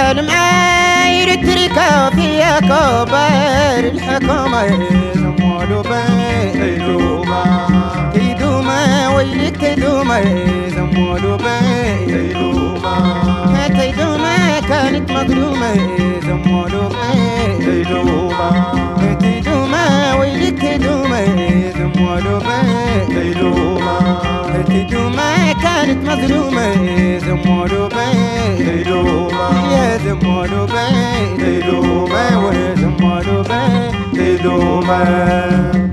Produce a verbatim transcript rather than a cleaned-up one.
المعايير تركا فيها كبار الحكومة يزمولوا بيدوما تيدوما ويلك تيدوما يزمولوا بيدوما تيدوما كانت مظلومة يزمولوا بيدوما تيدوما ويلك تيدوما يزمولوا بيدوما تيدوما كانت مظلومة يزمولوا بيدوما يزمولوا بيدوما ويزمولوا بيدوما